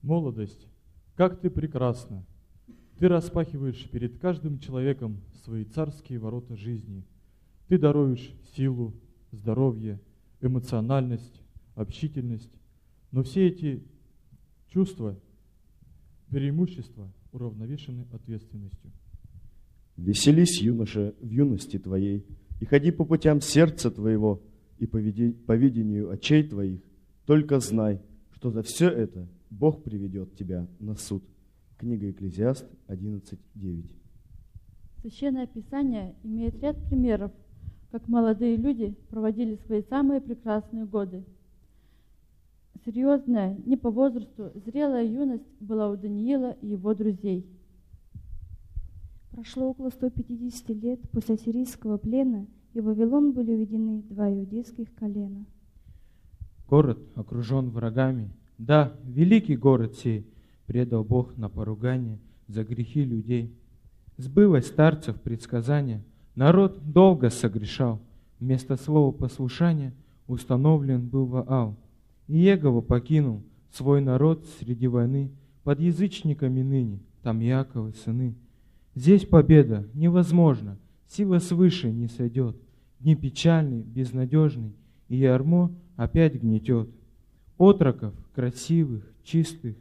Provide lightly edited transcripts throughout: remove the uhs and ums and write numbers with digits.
Молодость, как ты прекрасна! Ты распахиваешь перед каждым человеком свои царские ворота жизни. Ты даруешь силу, здоровье, эмоциональность, общительность. Но все эти чувства, преимущества уравновешены ответственностью. Веселись, юноша, в юности твоей, и ходи по путям сердца твоего, и по видению очей твоих. Только знай, что за все это Бог приведет тебя на суд. Книга Екклезиаст 11:9. Священное Писание имеет ряд примеров, как молодые люди проводили свои самые прекрасные годы. Серьезная, не по возрасту, зрелая юность была у Даниила и его друзей. Прошло около 150 лет после ассирийского плена, и в Вавилон были уведены 2 иудейских колена. Город окружен врагами. Да, великий город сей предал Бог на поругание за грехи людей. Сбылось старцев предсказание, народ долго согрешал. Вместо слова послушания установлен был Ваал. И Иегова покинул свой народ среди войны, под язычниками ныне, там Яковы сыны. Здесь победа невозможна, сила свыше не сойдет. Дни печальный, безнадежный, и ярмо опять гнетет. Отроков, красивых, чистых,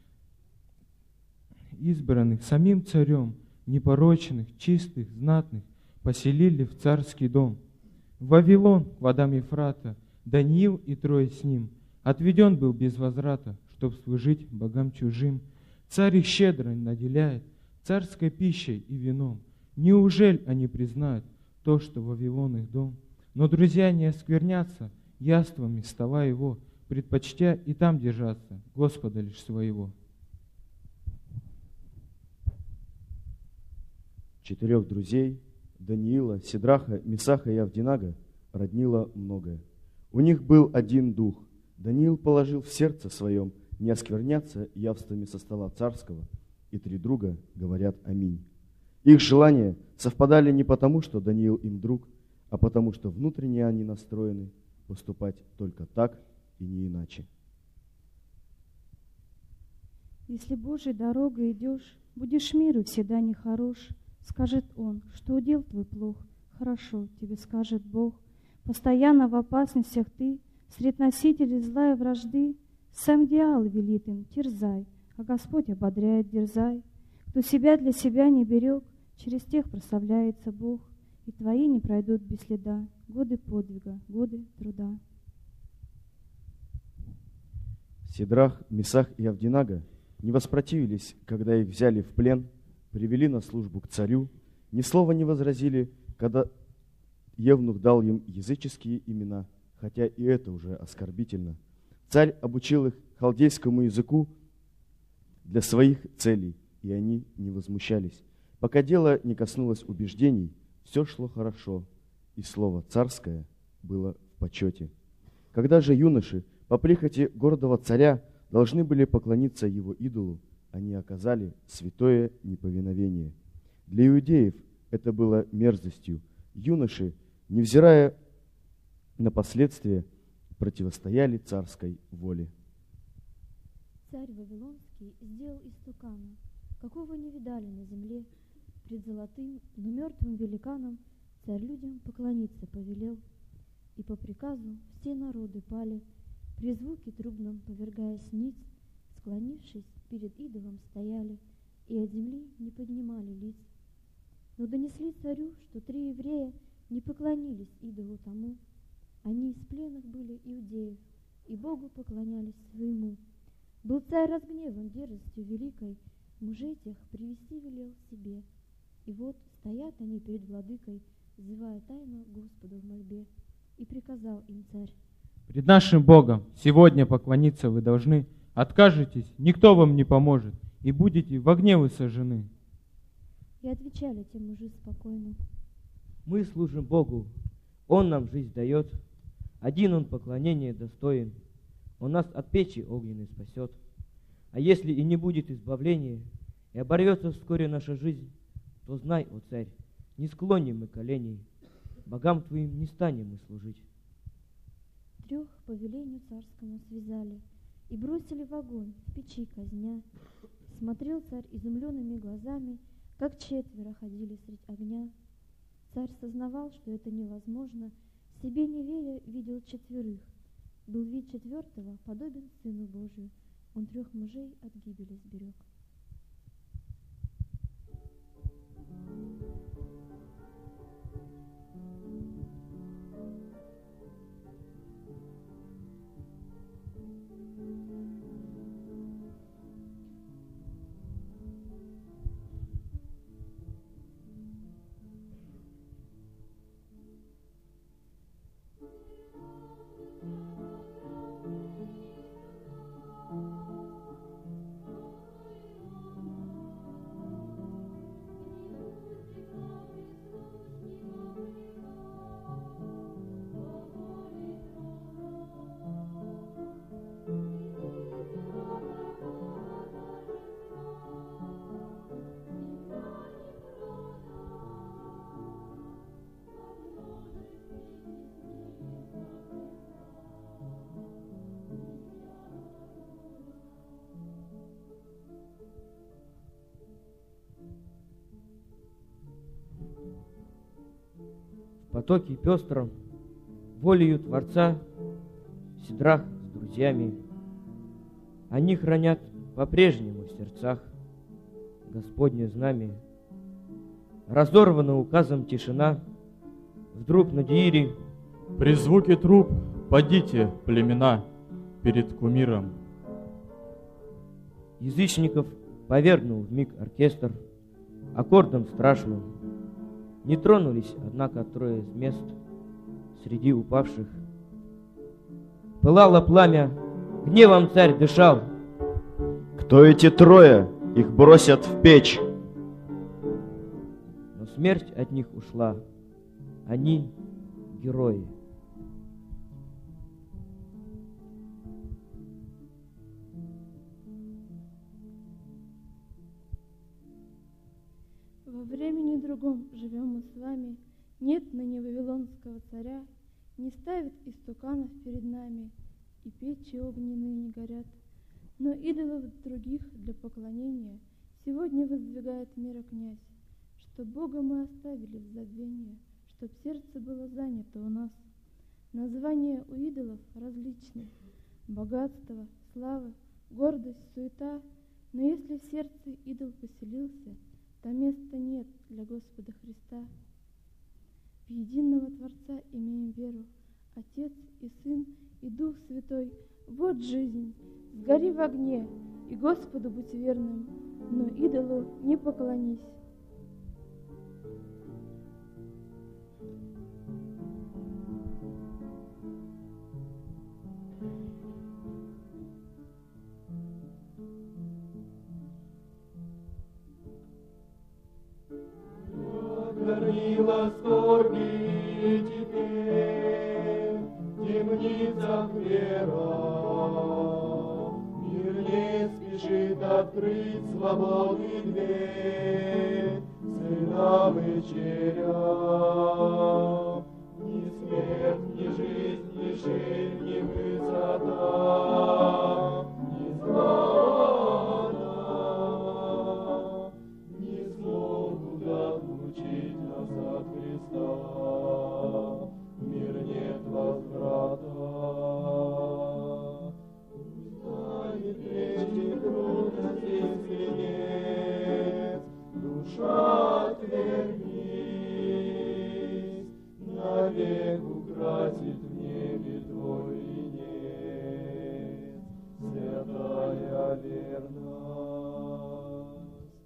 избранных самим царем, непорочных, чистых, знатных, поселили в царский дом. В Вавилон, к водам Ефрата, Даниил и трое с ним, отведен был без возврата, чтоб служить богам чужим. Царь их щедро наделяет царской пищей и вином. Неужели они признают то, что Вавилон их дом? Но друзья не осквернятся яствами стола его, предпочтя и там держаться, Господа лишь своего. 4 друзей Даниила, Сидраха, Месаха и Авдинага роднило многое. У них был один дух. Даниил положил в сердце своем не оскверняться явствами со стола царского, и 3 друга говорят аминь. Их желания совпадали не потому, что Даниил им друг, а потому, что внутренне они настроены поступать только так и не иначе. Если Божьей дорогой идешь, будешь миру всегда нехорош. Скажет он, что удел твой плох, хорошо, тебе скажет Бог. Постоянно в опасностях ты, сред носителей зла и вражды, сам дьявол велит им, терзай, а Господь ободряет, дерзай. Кто себя для себя не берег, через тех прославляется Бог, и твои не пройдут без следа годы подвига, годы труда. Сидрах, Месах и Авдинага не воспротивились, когда их взяли в плен, привели на службу к царю, ни слова не возразили, когда Евнух дал им языческие имена, хотя и это уже оскорбительно. Царь обучил их халдейскому языку для своих целей, и они не возмущались. Пока дело не коснулось убеждений, все шло хорошо, и слово царское было в почете. Когда же юноши по прихоти гордого царя должны были поклониться его идолу, они оказали святое неповиновение. Для иудеев это было мерзостью. Юноши, невзирая на последствия, противостояли царской воле. Царь Вавилонский сделал истукана, какого не видали на земле. Пред золотым, но мертвым великаном царь людям поклониться повелел. И по приказу все народы пали, при звуке трубном повергаясь ниц, склонившись перед идолом стояли, и от земли не поднимали лиц. Но донесли царю, что 3 еврея не поклонились идолу тому. Они из пленных были иудеев, и Богу поклонялись своему. Был царь разгневан дерзостью великой, мужей тех привести велел себе. И вот стоят они перед владыкой, взывая тайно Господу в мольбе. И приказал им царь: пред нашим Богом сегодня поклониться вы должны. Откажетесь, никто вам не поможет, и будете во гневы сожжены. И отвечали те мужи спокойно: мы служим Богу, Он нам жизнь дает, один Он поклонения достоин, Он нас от печи огненной спасет. А если и не будет избавления, и оборвется вскоре наша жизнь, то знай, о царь, не склоним мы коленей, богам твоим не станем мы служить. 3 по велению царскому связали, и бросили в огонь, в печи казня. Смотрел царь изумленными глазами, как 4 ходили средь огня. Царь сознавал, что это невозможно, себе не веря, видел 4. Был вид 4-го подобен Сыну Божию, он 3 мужей от гибели сберег. В потоке пестром, волею Творца, Сидрах с друзьями, они хранят по-прежнему в сердцах Господне знамя. Разорвана указом тишина, вдруг на Диире При звуке труб подите, племена, перед кумиром. язычников повергнул вмиг оркестр аккордом страшным. Не тронулись, однако, 3 с мест среди упавших. Пылало пламя, гневом царь дышал. Кто эти 3? Их бросят в печь. Но смерть от них ушла. Они герои. Во времени другом живем мы с вами, нет ныне вавилонского царя, не ставит истуканов перед нами, и печи огненные не горят. Но идолов других для поклонения сегодня воздвигает мира князь, что Бога мы оставили в забвение, чтоб сердце было занято у нас. Названия у идолов различны: богатство, слава, гордость, суета. Но если в сердце идол поселился, то места нет для Господа Христа. В единого Творца имеем веру, Отец и Сын и Дух Святой. Вот жизнь, сгори в огне, и Господу будь верным, но идолу не поклонись. Горила скорби теперь в темницах вера. Мир не спешит открыть свободы дверь сынам и черям. Ни смерть, ни жизнь, ни ширь, ни высота, ни слава не смогут отлучить нас от Христа. В мир нет возврата. Узнает вечных трудностей свинец, душа отвергнись, навек украсит в небе твой венец, святая верность.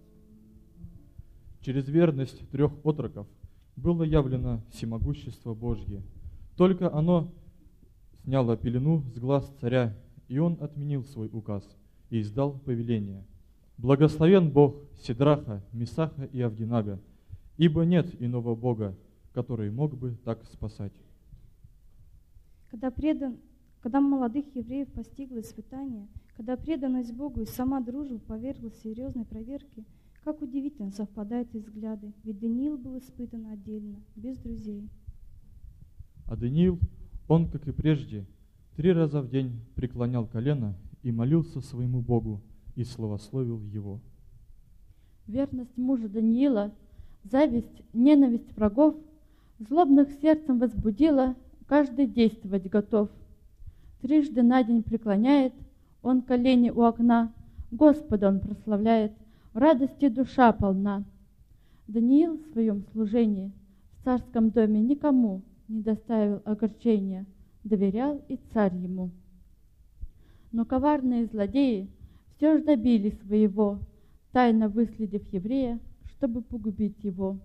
Через верность 3 отроков было явлено всемогущество Божье. Только оно сняло пелену с глаз царя, и он отменил свой указ и издал повеление. Благословен Бог Сидраха, Месаха и Авдинага, ибо нет иного Бога, который мог бы так спасать. Когда молодых евреев постигло испытание, когда преданность Богу и сама дружба поверглась серьезной проверке, как удивительно совпадают их взгляды, ведь Даниил был испытан отдельно, без друзей. А Даниил, он, как и прежде, 3 раза в день преклонял колено и молился своему Богу, и славословил его. Верность мужа Даниила, зависть, ненависть врагов, злобных сердцем возбудила, каждый действовать готов. Трижды на день преклоняет он колени у окна, Господа он прославляет, в радости душа полна. Даниил в своем служении в царском доме никому не доставил огорчения, доверял и царь ему. Но коварные злодеи все ж добили своего, тайно выследив еврея, чтобы погубить его.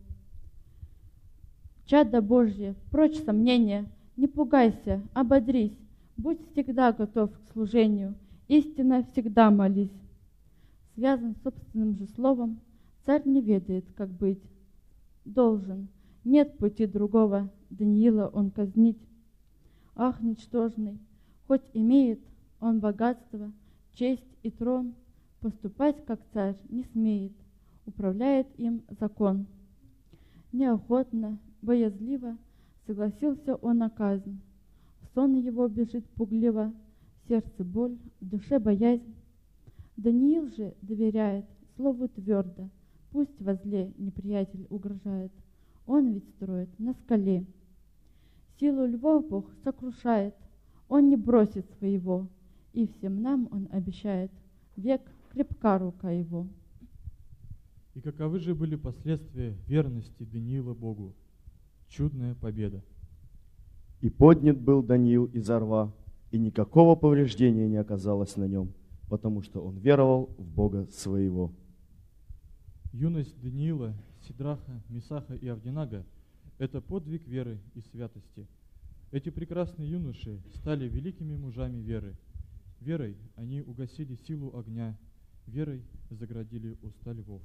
Чадо Божье, прочь сомнения, не пугайся, ободрись, будь всегда готов к служению, истинно всегда молись. Связан собственным же словом, царь не ведает, как быть. Должен, нет пути другого, Даниила он казнить. Ах, ничтожный, хоть имеет он богатство, честь и трон, поступать, как царь, не смеет, управляет им закон. Неохотно, боязливо согласился он на казнь. В сон его бежит пугливо, в сердце боль, в душе боязнь. Даниил же доверяет слову твердо, пусть во зле неприятель угрожает, он ведь строит на скале. Силу львов Бог сокрушает, он не бросит своего, и всем нам он обещает, век крепка рука его. И каковы же были последствия верности Даниила Богу? Чудная победа. И поднят был Даниил изо рва, и никакого повреждения не оказалось на нем, потому что он веровал в Бога своего. Юность Даниила, Сидраха, Мисаха и Авдинага – это подвиг веры и святости. Эти прекрасные юноши стали великими мужами веры. Верой они угасили силу огня, верой заградили уста львов.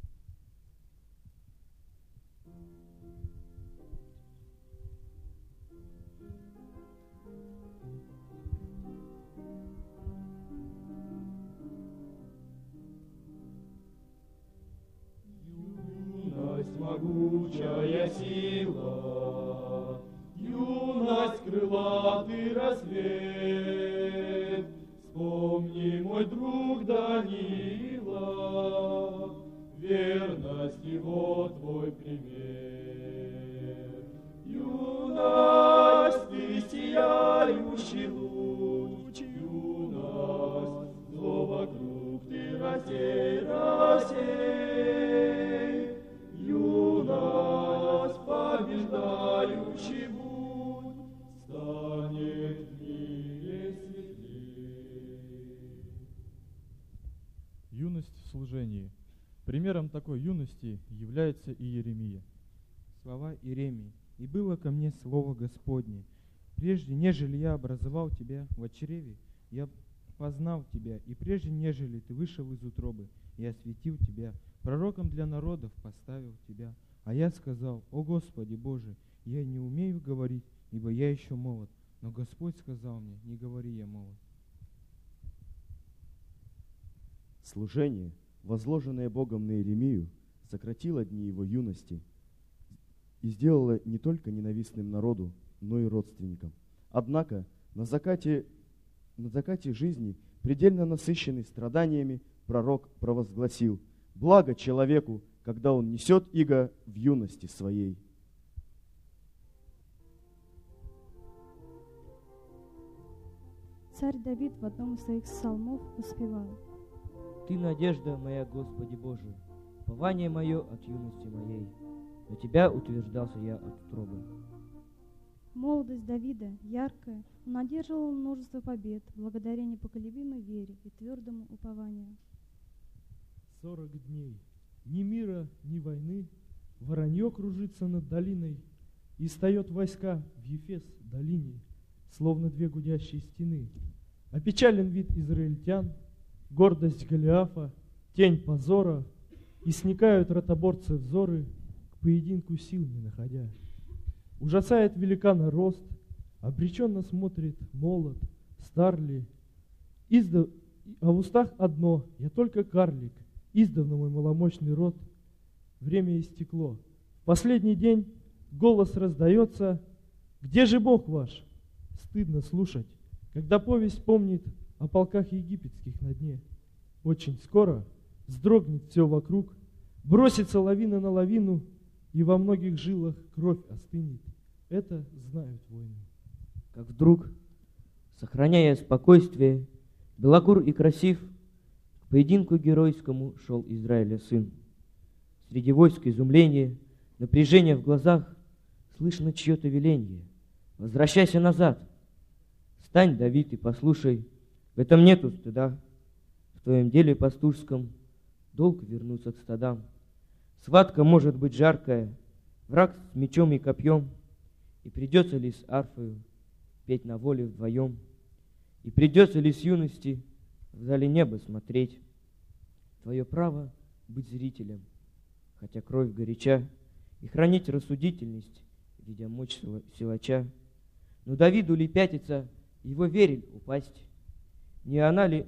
Могучая сила, юность крылатый рассвет. Вспомни, мой друг Даниила, верность его твой пример. Юность, ты сияющий луч, юность, зло вокруг ты рассей, рассей. Юность, побеждающий будь, станет в мире светлей. Юность в служении. Примером такой юности является и Иеремия. Слова Иеремии. «И было ко мне слово Господне, прежде нежели я образовал тебя в чреве, я познал тебя, и прежде нежели ты вышел из утробы, я осветил тебя, пророком для народов поставил тебя. А я сказал: о Господи Боже, я не умею говорить, ибо я еще молод. Но Господь сказал мне: не говори, я молод». Служение, возложенное Богом на Иеремию, сократило дни его юности и сделало не только ненавистным народу, но и родственникам. Однако на закате жизни, предельно насыщенный страданиями, пророк провозгласил: благо человеку, когда он несет иго в юности своей. Царь Давид в одном из своих псалмов воспевал: Ты надежда моя, Господи Боже, упование мое от юности моей. На Тебя утверждался я от утробы. Молодость Давида яркая, он одерживал множество побед благодаря непоколебимой вере и твердому упованию. 40 дней. Ни мира, ни войны. Воронье кружится над долиной, и встает войска в Ефес долине, словно две гудящие стены. Опечален вид израильтян, гордость Голиафа, тень позора, и сникают ротоборцы взоры, к поединку сил не находя. Ужасает великана рост, обреченно смотрит молод, стар ли. А в устах одно: я только карлик, издавна мой маломощный род. Время истекло. В последний день голос раздается: где же Бог ваш? Стыдно слушать, когда повесть помнит о полках египетских на дне. Очень скоро вздрогнет все вокруг, бросится лавина на лавину, и во многих жилах кровь остынет. Это знают воины. Как вдруг, сохраняя спокойствие, белокур и красив, к поединку геройскому шел Израиля сын. Среди войск изумления, напряжение в глазах, слышно чье-то веленье. Возвращайся назад. Встань, Давид, и послушай, в этом нету стыда. В твоем деле пастушском долг вернуться к стадам. Схватка может быть жаркая, враг с мечом и копьем, и придется ли с арфою петь на воле вдвоем, и придется ли с юности в зале неба смотреть. Твое право быть зрителем, хотя кровь горяча, и хранить рассудительность, видя мощь силача. Но Давиду ли пятиться, его вериль упасть? Не она ли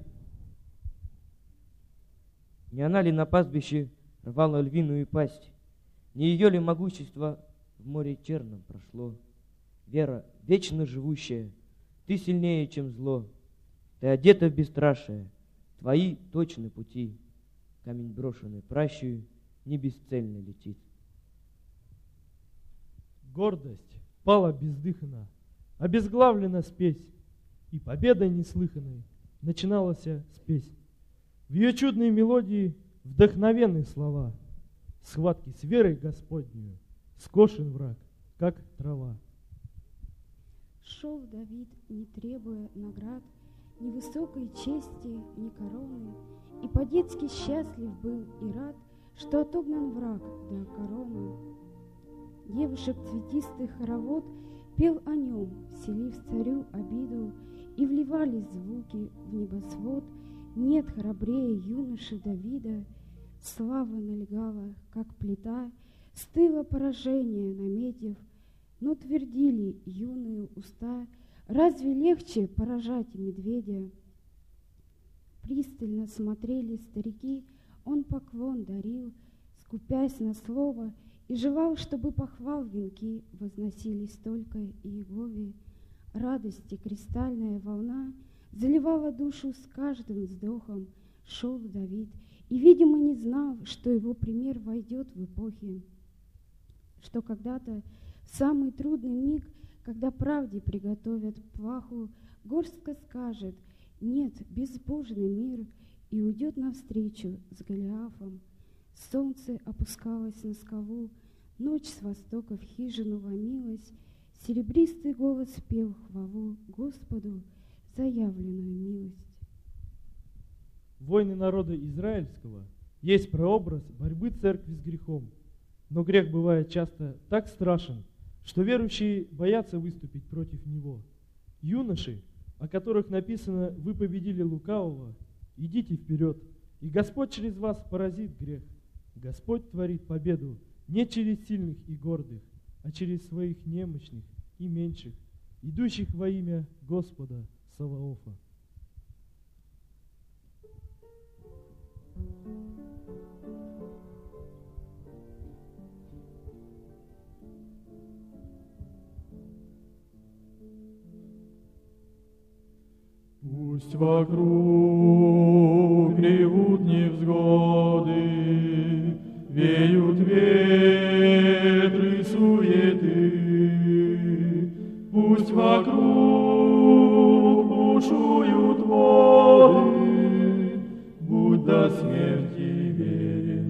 на пастбище рвала львиную пасть? Не ее ли могущество в море черном прошло? Вера, вечно живущая, ты сильнее, чем зло. Ты одета в бесстрашие, твои точны пути. Камень брошенный пращую не бесцельно летит. Гордость пала бездыханно, обезглавлена спесь, и победой неслыханной начиналась спесь. В ее чудной мелодии вдохновенные слова. Схватки с верой Господнюю скошен враг, как трава. Шел Давид, не требуя наград, ни высокой чести, ни короны, и по-детски счастлив был и рад, что отогнан враг до короны. Девушек цветистый хоровод пел о нем, вселив царю обиду, и вливались звуки в небосвод. Нет храбрее юноши Давида, слава налегала, как плита, стыло поражение, наметив, но твердили юные уста, разве легче поражать медведя? Пристально смотрели старики, он поклон дарил, скупясь на слово, и желал, чтобы похвал венки возносились только Иегове. Радости кристальная волна заливала душу с каждым вздохом. Шел Давид и, видимо, не знал, что его пример войдет в эпохи, что когда-то в самый трудный миг, когда правде приготовят плаху, горстка скажет: нет, безбожный мир, и уйдет навстречу с Голиафом. Солнце опускалось на скалу, ночь с востока в хижину ломилась, серебристый голос пел хвалу Господу за явленную милость. Войны народа израильского есть прообраз борьбы церкви с грехом, но грех бывает часто так страшен, что верующие боятся выступить против него. Юноши, о которых написано: «Вы победили лукавого, идите вперед, и Господь через вас поразит грех». Господь творит победу не через сильных и гордых, а через своих немощных и меньших, идущих во имя Господа Саваофа. Пусть вокруг ревут невзгоды, веют ветры суеты. Пусть вокруг бушуют воды, будь до смерти верен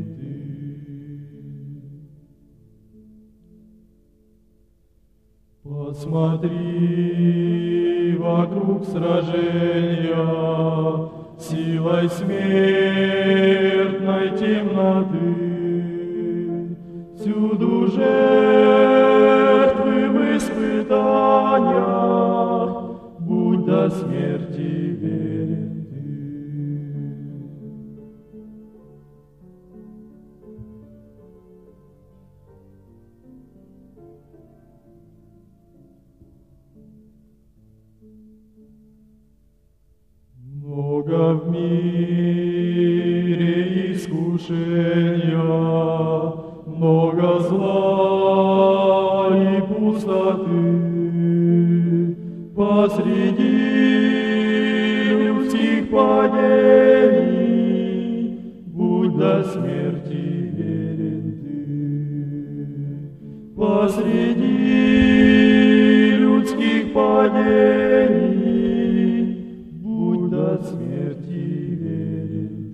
ты. Посмотри вокруг сражения, силой смертной темноты. Всюду жертвы в испытаниях, будь до смерти верен ты. Много в мире искушения, много зла и пустоты. Посреди людских падений, будь до смерти верен ты. Посреди людских падений, будь до смерти верен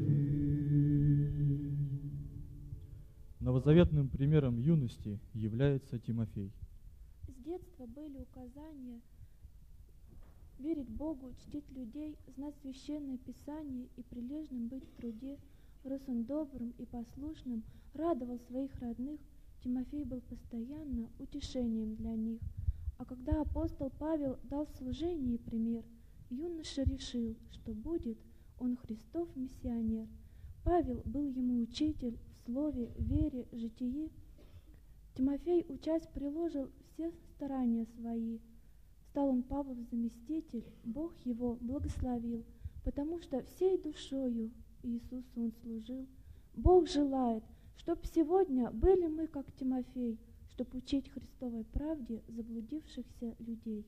ты. Новозаветным примером юности является Тимофей. С детства были указания верить Богу, чтить людей, знать священное Писание и прилежным быть в труде. Рос он добрым и послушным, радовал своих родных. Тимофей был постоянно утешением для них. А когда апостол Павел дал в служении пример, юноша решил, что будет он Христов миссионер. Павел был ему учитель в слове, вере, житии. Тимофей, учась, приложил все старания свои. Стал он Павлов заместитель, Бог его благословил, потому что всей душою Иисусу он служил. Бог желает, чтоб сегодня были мы, как Тимофей, чтоб учить Христовой правде заблудившихся людей.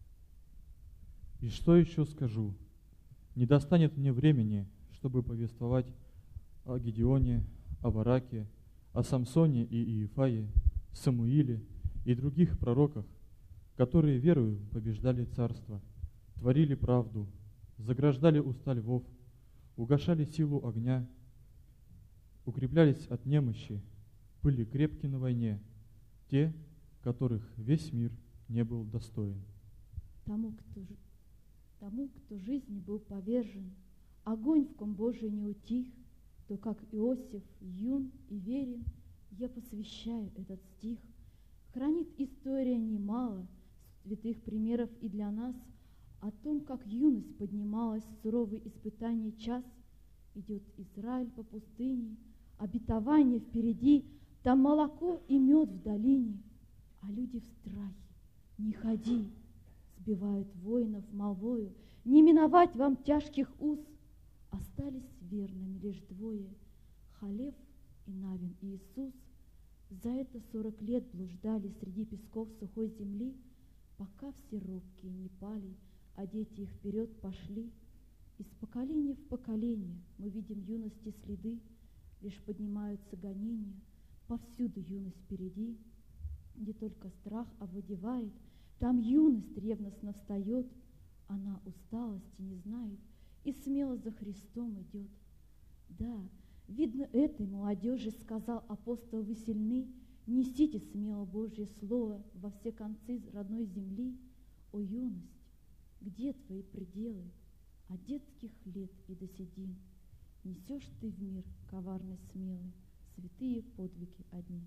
И что еще скажу? Не достанет мне времени, чтобы повествовать о Гедеоне, о Бараке, о Самсоне и Иефае, Самуиле и других пророках, которые верою побеждали царство, творили правду, заграждали уста львов, угашали силу огня, укреплялись от немощи, были крепки на войне, те, которых весь мир не был достоин. Тому, кто жизни был повержен, огонь в ком Божий не утих, то, как Иосиф, юн и верен, я посвящаю этот стих. Хранит история немало святых примеров и для нас о том, как юность поднималась в суровый испытание час. Идет Израиль по пустыне, обетование впереди, там молоко и мед в долине, а люди в страхе. Не ходи, сбивают воинов молвою, не миновать вам тяжких уз. Остались верными лишь двое, Халев и Навин и Иисус. За это 40 лет блуждали среди песков сухой земли, пока все робкие не пали, а дети их вперед пошли. Из поколения в поколение мы видим юности следы, лишь поднимаются гонения, повсюду юность впереди. Где только страх овладевает, там юность ревностно встает, она усталости не знает и смело за Христом идет. Да, видно, этой молодежи сказал апостол: вы сильны, несите смело Божье слово во все концы родной земли. О юность, где твои пределы? От детских лет и до седин несешь ты в мир коварный смелый святые подвиги одни.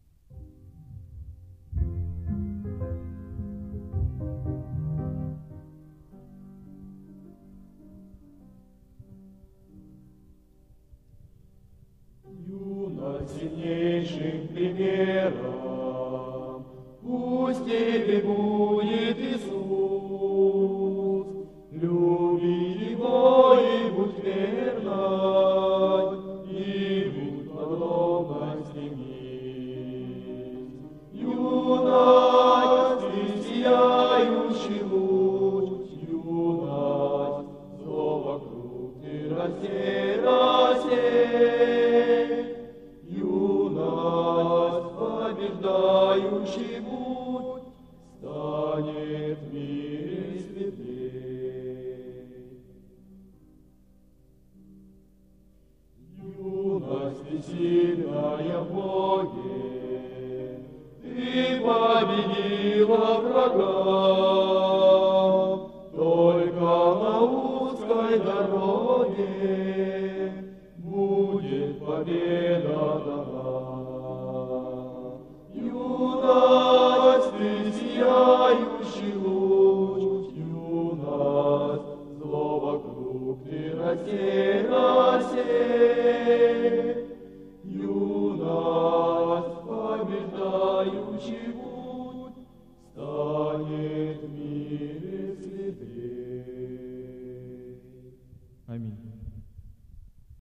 Юность сильнейшим примером пусть тебе будет Иисус. Люби Его и будь верной, и будь подобной стремись. Юность, ты сияющий луч, юность, зло вокруг ты рассей, рассей. Юность, побеждающий путь, станет в мире светлей. Юность, ты сильная в Боге, ты победила врага. Только на узкой дороге будет победа.